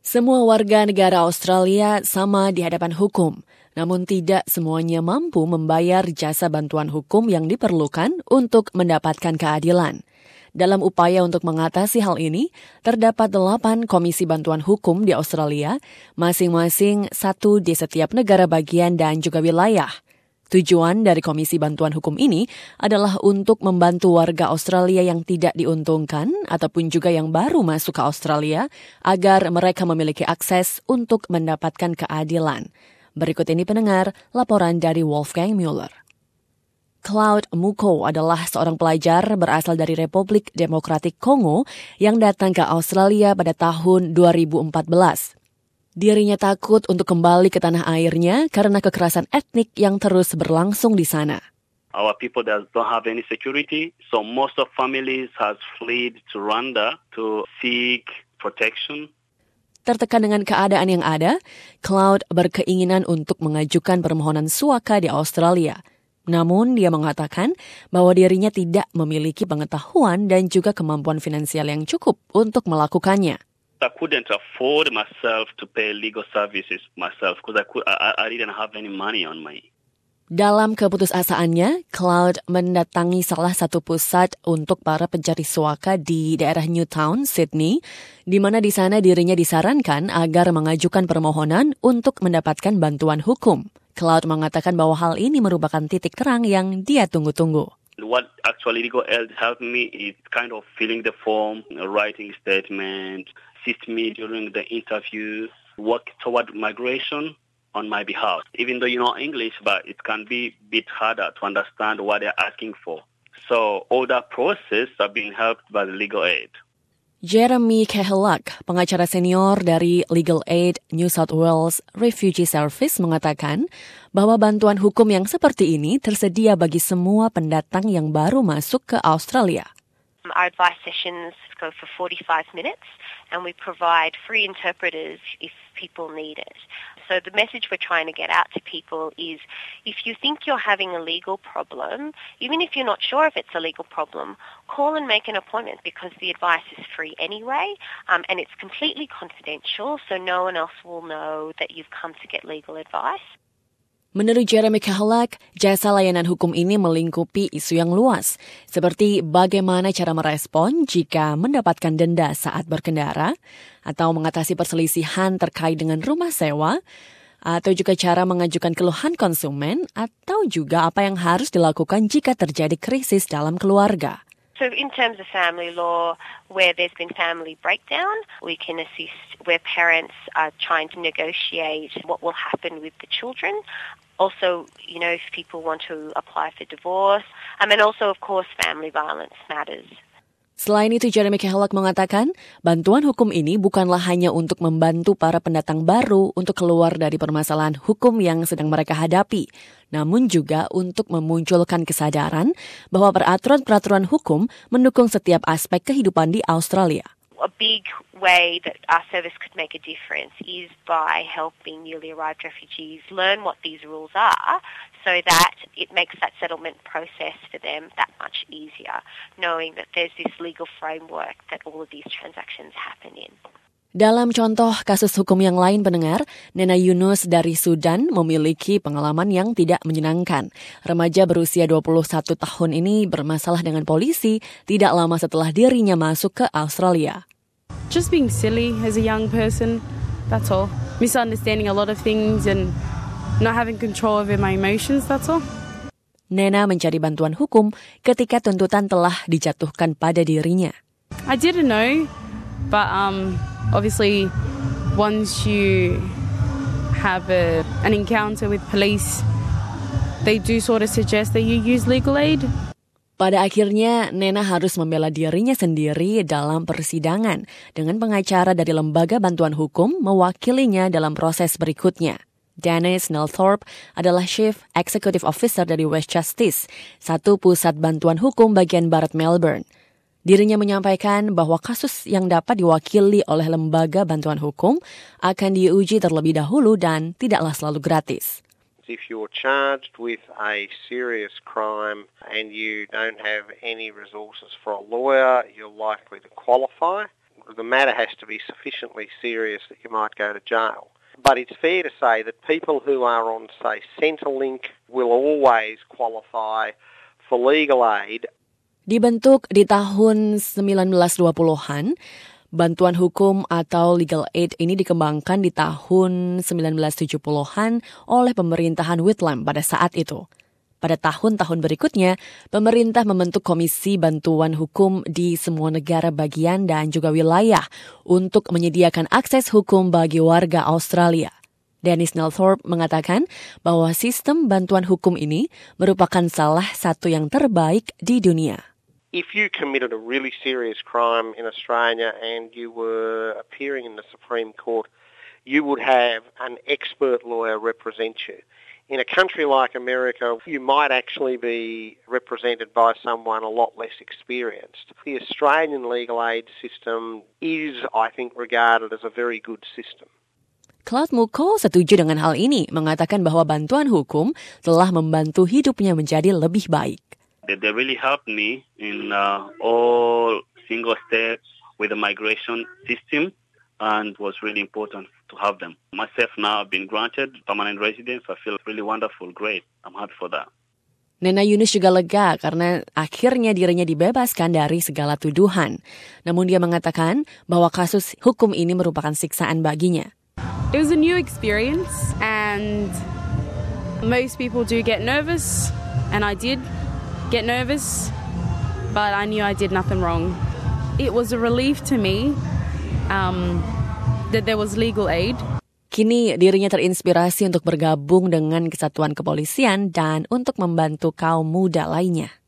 Semua warga negara Australia sama di hadapan hukum, namun tidak semuanya mampu membayar jasa bantuan hukum yang diperlukan untuk mendapatkan keadilan. Dalam upaya untuk mengatasi hal ini, terdapat 8 komisi bantuan hukum di Australia, masing-masing satu di setiap negara bagian dan juga wilayah. Tujuan dari Komisi Bantuan Hukum ini adalah untuk membantu warga Australia yang tidak diuntungkan ataupun juga yang baru masuk ke Australia agar mereka memiliki akses untuk mendapatkan keadilan. Berikut ini pendengar laporan dari Wolfgang Mueller. Claude Muko adalah seorang pelajar berasal dari Republik Demokratik Kongo yang datang ke Australia pada tahun 2014. Dirinya takut untuk kembali ke tanah airnya karena kekerasan etnik yang terus berlangsung di sana. Our people don't have any security, so most of families has fled to Rwanda to seek protection. Tertekan dengan keadaan yang ada, Claude berkeinginan untuk mengajukan permohonan suaka di Australia. Namun dia mengatakan bahwa dirinya tidak memiliki pengetahuan dan juga kemampuan finansial yang cukup untuk melakukannya. I couldn't afford myself to pay legal services myself because I didn't have any money on me. Dalam keputusasaannya, Claude mendatangi salah satu pusat untuk para pencari suaka di daerah Newtown, Sydney, di mana di sana dirinya disarankan agar mengajukan permohonan untuk mendapatkan bantuan hukum. Claude mengatakan bahwa hal ini merupakan titik terang yang dia tunggu-tunggu. What actually legal aid helped me is kind of filling the form, writing statement, assist me during the interview, work toward migration on my behalf. Even though you know English, but it can be a bit harder to understand what they're asking for. So all that process are being helped by the legal aid. Jeremy Kehelak, pengacara senior dari Legal Aid New South Wales Refugee Service mengatakan bahwa bantuan hukum yang seperti ini tersedia bagi semua pendatang yang baru masuk ke Australia. Our advice sessions go for 45 minutes and we provide free interpreters if people need it. So the message we're trying to get out to people is if you think you're having a legal problem, even if you're not sure if it's a legal problem, call and make an appointment because the advice is free anyway and it's completely confidential so no one else will know that you've come to get legal advice. Menurut Jeremy Kehelak, jasa layanan hukum ini melingkupi isu yang luas, seperti bagaimana cara merespon jika mendapatkan denda saat berkendara, atau mengatasi perselisihan terkait dengan rumah sewa, atau juga cara mengajukan keluhan konsumen, atau juga apa yang harus dilakukan jika terjadi krisis dalam keluarga. So in terms of family law, where there's been family breakdown, we can assist where parents are trying to negotiate what will happen with the children. Also, you know, if people want to apply for divorce, and also, of course, family violence matters. Selain itu, Jeremy Kehelak mengatakan, bantuan hukum ini bukanlah hanya untuk membantu para pendatang baru untuk keluar dari permasalahan hukum yang sedang mereka hadapi, namun juga untuk memunculkan kesadaran bahwa peraturan-peraturan hukum mendukung setiap aspek kehidupan di Australia. A big way that our service could make a difference is by helping newly arrived refugees learn what these rules are so that it makes that settlement process for them that much easier, knowing that there's this legal framework that all of these transactions happen in. Dalam contoh kasus hukum yang lain pendengar, Nena Yunus dari Sudan memiliki pengalaman yang tidak menyenangkan. Remaja berusia 21 tahun ini bermasalah dengan polisi tidak lama setelah dirinya masuk ke Australia. Just being silly as a young person, that's all. Misunderstanding a lot of things and not having control over my emotions, that's all. Nena mencari bantuan hukum ketika tuntutan telah dijatuhkan pada dirinya. I didn't know, but obviously once you have an encounter with police, they do sort of suggest that you use legal aid. Pada akhirnya, Nena harus membela dirinya sendiri dalam persidangan dengan pengacara dari lembaga bantuan hukum mewakilinya dalam proses berikutnya. Dennis Nelthorpe adalah Chief Executive Officer dari West Justice, satu pusat bantuan hukum bagian barat Melbourne. Dirinya menyampaikan bahwa kasus yang dapat diwakili oleh lembaga bantuan hukum akan diuji terlebih dahulu dan tidaklah selalu gratis. If you're charged with a serious crime and you don't have any resources for a lawyer, you're likely to qualify. the matter has to be sufficiently serious that you might go to jail. But it's fair to say that people who are on, say, Centrelink will always qualify for legal aid. Dibentuk di tahun 1920-an, bantuan hukum atau legal aid ini dikembangkan di tahun 1970-an oleh pemerintahan Whitlam pada saat itu. Pada tahun-tahun berikutnya, pemerintah membentuk komisi bantuan hukum di semua negara bagian dan juga wilayah untuk menyediakan akses hukum bagi warga Australia. Dennis Nelthorpe mengatakan bahwa sistem bantuan hukum ini merupakan salah satu yang terbaik di dunia. If you committed a really serious crime in Australia and you were appearing in the Supreme Court, you would have an expert lawyer represent you. In a country like America, you might actually be represented by someone a lot less experienced. The Australian legal aid system is, I think, regarded as a very good system. Claude Muko setuju dengan hal ini, mengatakan bahwa bantuan hukum telah membantu hidupnya menjadi lebih baik. They really helped me in all single steps with the migration system, and was really important to have them. Myself now have been granted permanent residence. I feel really wonderful, great. I'm happy for that. Nena Yunus juga lega karena akhirnya dirinya dibebaskan dari segala tuduhan. Namun dia mengatakan bahwa kasus hukum ini merupakan siksaan baginya. It was a new experience and most people do get nervous and I did get nervous, but I knew I did nothing wrong. It was a relief to me that there was legal aid. Kini dirinya terinspirasi untuk bergabung dengan kesatuan kepolisian dan untuk membantu kaum muda lainnya.